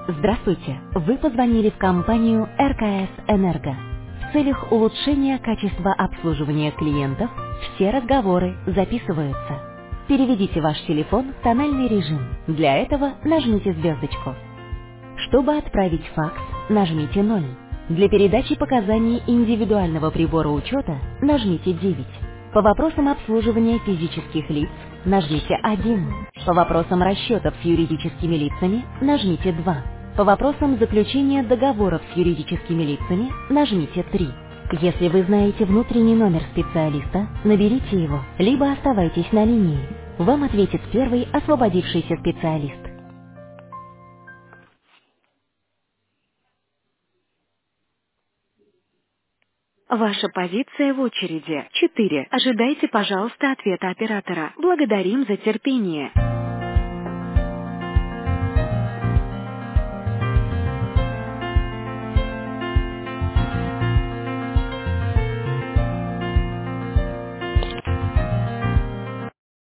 Здравствуйте! Вы позвонили в компанию РКС Энерго. В целях улучшения качества обслуживания клиентов все разговоры записываются. Переведите ваш телефон в тональный режим. Для этого нажмите звездочку. Чтобы отправить факс, нажмите 0. Для передачи показаний индивидуального прибора учета нажмите 9. По вопросам обслуживания физических лиц нажмите 1. По вопросам расчетов с юридическими лицами нажмите 2. По вопросам заключения договоров с юридическими лицами нажмите 3. Если вы знаете внутренний номер специалиста, наберите его, либо оставайтесь на линии. Вам ответит первый освободившийся специалист. Ваша позиция в очереди 4. Ожидайте, пожалуйста, ответа оператора. Благодарим за терпение.